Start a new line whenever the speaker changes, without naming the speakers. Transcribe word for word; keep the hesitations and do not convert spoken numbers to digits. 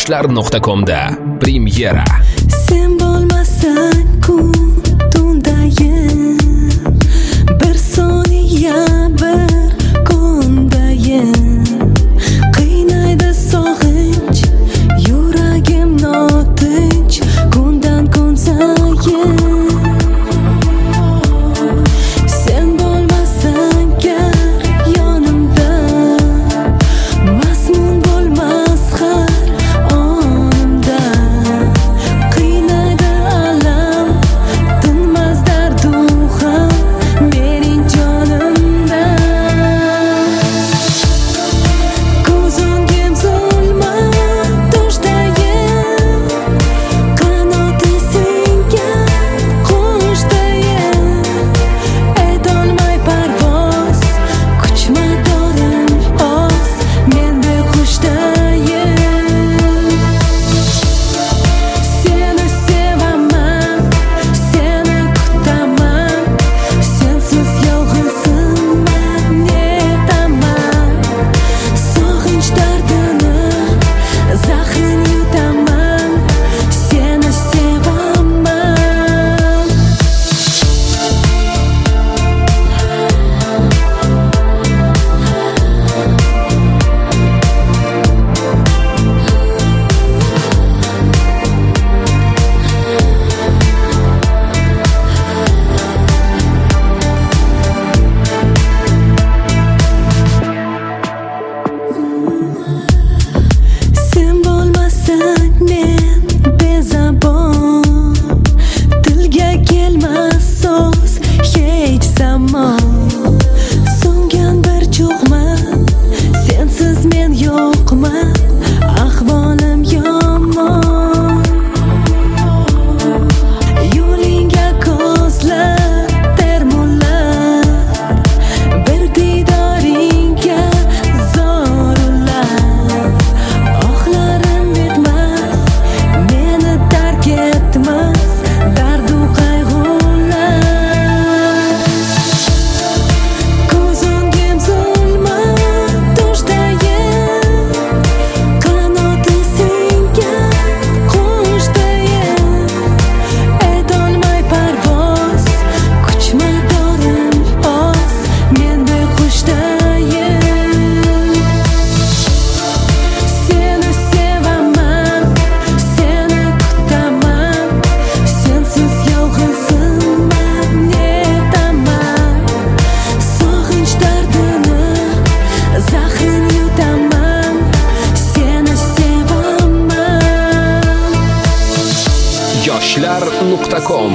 yoshlar nuqta comda premyera.
Sen bo'lmasang-ku tundayim, bir soniya bir kundayim, qiynaydi sog'inch, yuragim notinch, kundan kun sayin. Sen bo'lmasang gar yonimda, masmun bo'lmas har onimda, qiynaydi alam, tinmas dardu ham mening jonimda. Ko'z o'ngim zulmat toshdayim, qanoti singan qushdayim, aytolmay parvoz, kuchmadorim oz, men bequshdayim. Seni sevaman, seni kutaman, sensiz yolg'izman, netaman, sog'inch dardini, zahrini yutaman, seni sevaman. Sen bo'lmasang men bezabon, tilga kelmas so'z hech zamon. So'ngan bir cho'qman, sensiz men yo'qman, ahvolim yomon. Yo'lingga ko'zlab termullar, bir diydoringga zo'rlar. Ohlarim bitmas, meni tark etmas, dardu qayg'ular. Ko'z o'ngim zulmat toshdayim, qanoti singan qushdayim, aytolmay parvoz, kuchmadorim oz, men bequshdayim. Seni sevaman, seni kutaman, sensiz yolg'izman, netaman, sog'inch dardini, zahrini yutaman, seni sevaman.
yoshlar nuqta com